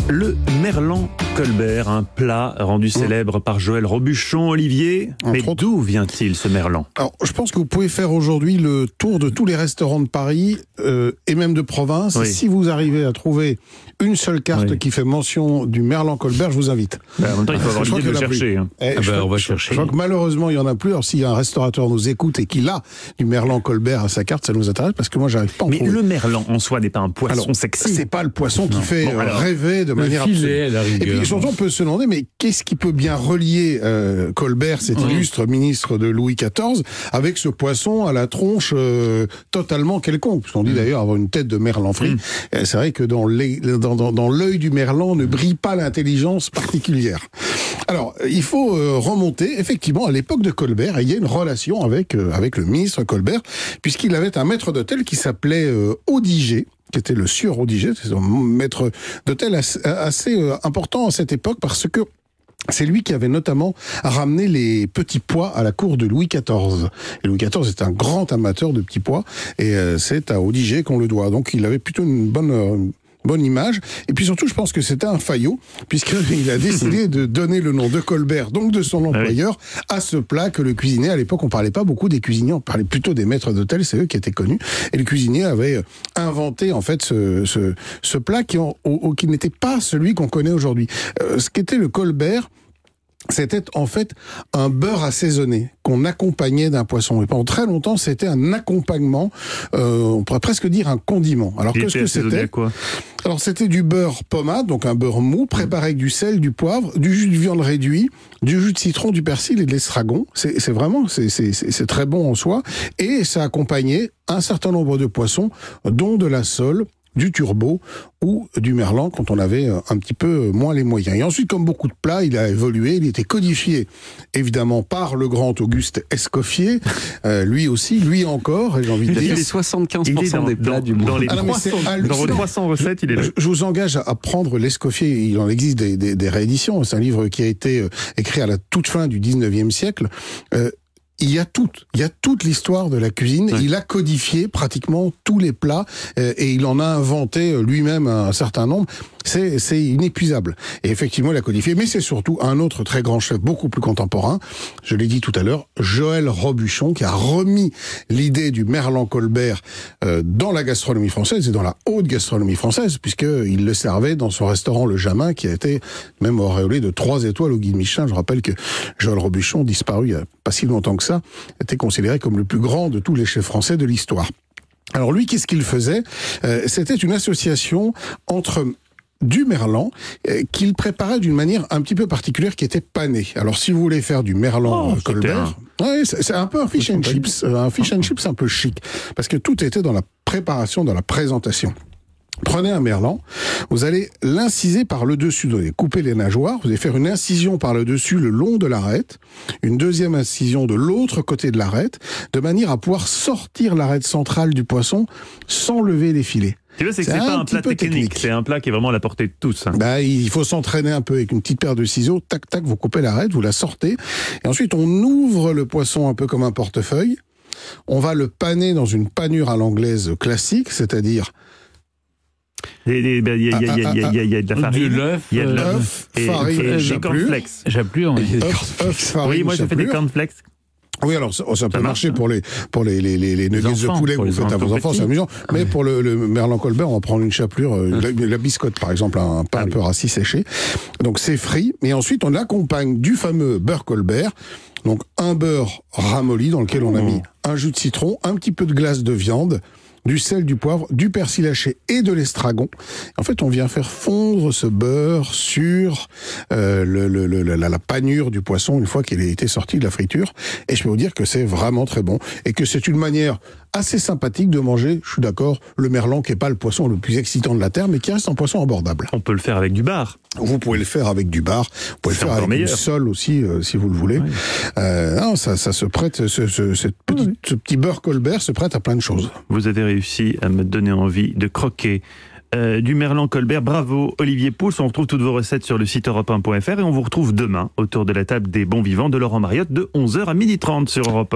Le merlan Colbert, un plat rendu célèbre par Joël Robuchon. Olivier, mais d'où vient-il ce merlan? Alors, je pense que vous pouvez faire aujourd'hui le tour de tous les restaurants de Paris et même de province. Oui. Si vous arrivez à trouver une seule carte qui fait mention du merlan Colbert, je vous invite. En même temps, il faut avoir l'idée de le chercher. On va chercher. Je crois que malheureusement, il n'y en a plus. Alors, s'il y a un restaurateur nous écoute et qu'il a du merlan Colbert à sa carte, ça nous intéresse parce que moi, j'arrive pas à en trouver. Mais le merlan en soi n'est pas un poisson sexy. C'est pas le poisson qui fait rêver de manière absolue. Et puis surtout, on peut se demander, mais qu'est-ce qui peut bien relier Colbert, cet illustre ministre de Louis XIV, avec ce poisson à la tronche totalement quelconque? Parce qu'on dit d'ailleurs avoir une tête de merlan frit. C'est vrai que dans l'œil du merlan ne brille pas l'intelligence particulière. Alors, il faut remonter, effectivement, à l'époque de Colbert, et il y a une relation avec le ministre Colbert, puisqu'il avait un maître d'hôtel qui s'appelait Audiger, qui était le sieur Audiger, c'est un maître d'hôtel assez important à cette époque, parce que c'est lui qui avait notamment ramené les petits pois à la cour de Louis XIV. Et Louis XIV est un grand amateur de petits pois, et c'est à Audiger qu'on le doit. Donc il avait plutôt une bonne image. Et puis surtout, je pense que c'était un faillot, puisqu'il a décidé de donner le nom de Colbert, donc de son employeur, à ce plat que le cuisinier, à l'époque, on parlait pas beaucoup des cuisiniers, on parlait plutôt des maîtres d'hôtel, c'est eux qui étaient connus. Et le cuisinier avait inventé, en fait, ce plat qui n'était pas celui qu'on connaît aujourd'hui. Ce qu'était le Colbert, c'était en fait un beurre assaisonné qu'on accompagnait d'un poisson. Et pendant très longtemps, c'était un accompagnement, on pourrait presque dire un condiment. Alors qu'est-ce que c'était? Alors c'était du beurre pommade, donc un beurre mou, préparé avec du sel, du poivre, du jus de viande réduit, du jus de citron, du persil et de l'estragon. C'est très bon en soi. Et ça accompagnait un certain nombre de poissons, dont de la sole, du turbot ou du merlan quand on avait un petit peu moins les moyens. Et ensuite, comme beaucoup de plats, il a évolué, il était codifié évidemment par le grand Auguste Escoffier, lui aussi, lui encore, et j'ai envie de dire... Il a fait les 75% des plats du monde. Dans vos 300 recettes, il est là. Je vous engage à prendre l'Escoffier, il en existe des rééditions, c'est un livre qui a été écrit à la toute fin du 19e siècle. Il y a toute l'histoire de la cuisine. Il a codifié pratiquement tous les plats et il en a inventé lui-même un certain nombre. C'est inépuisable. Et effectivement, il a codifié. Mais c'est surtout un autre très grand chef, beaucoup plus contemporain. Je l'ai dit tout à l'heure, Joël Robuchon, qui a remis l'idée du merlan Colbert dans la gastronomie française et dans la haute gastronomie française, puisqu'il le servait dans son restaurant Le Jamin, qui a été même auréolé de 3 étoiles au guide Michelin. Je rappelle que Joël Robuchon, disparu il n'y a pas si longtemps que ça, était considéré comme le plus grand de tous les chefs français de l'histoire. Alors lui, qu'est-ce qu'il faisait? C'était une association entre du merlan qu'il préparait d'une manière un petit peu particulière qui était pané. Alors si vous voulez faire du merlan Colbert, c'est un peu un fish and chips, un peu chic, parce que tout était dans la préparation, dans la présentation. Prenez un merlan, vous allez l'inciser par le dessus, vous allez couper les nageoires, vous allez faire une incision par le dessus le long de l'arête, une deuxième incision de l'autre côté de l'arête, de manière à pouvoir sortir l'arête centrale du poisson sans lever les filets. Tu vois, c'est que c'est pas un plat technique, c'est un plat qui est vraiment à la portée de tous. Il faut s'entraîner un peu avec une petite paire de ciseaux, tac, tac, vous coupez l'arête, vous la sortez, et ensuite on ouvre le poisson un peu comme un portefeuille, on va le paner dans une panure à l'anglaise classique, c'est-à-dire il y a de la farine, il y a de l'œuf, farine, des cornflakes. Oui, moi j'ai fait des cornflakes. Oui, alors ça peut marcher pour les nuggets de poulet que vous faites à vos enfants, c'est amusant. Mais pour le merlan Colbert, on va prendre une chapelure, la biscotte par exemple, un pain un peu rassis séché. Donc c'est frit, mais ensuite on l'accompagne du fameux beurre Colbert. Donc un beurre ramolli dans lequel on a mis un jus de citron, un petit peu de glace de viande, du sel, du poivre, du persil haché et de l'estragon. En fait, on vient faire fondre ce beurre sur la panure du poisson une fois qu'il a été sorti de la friture. Et je peux vous dire que c'est vraiment très bon et que c'est une manière assez sympathique de manger, je suis d'accord, le merlan qui n'est pas le poisson le plus excitant de la terre, mais qui reste un poisson abordable. On peut le faire avec du bar. Vous pouvez le faire avec du bar, vous pouvez le faire avec une sole aussi, si vous le voulez. Oui. Non, ça se prête, ce petit beurre Colbert se prête à plein de choses. Vous avez réussi à me donner envie de croquer du merlan Colbert. Bravo Olivier Pouls. On retrouve toutes vos recettes sur le site europe1.fr et on vous retrouve demain autour de la table des bons vivants de Laurent Mariotte de 11h à 12h30 sur Europe 1.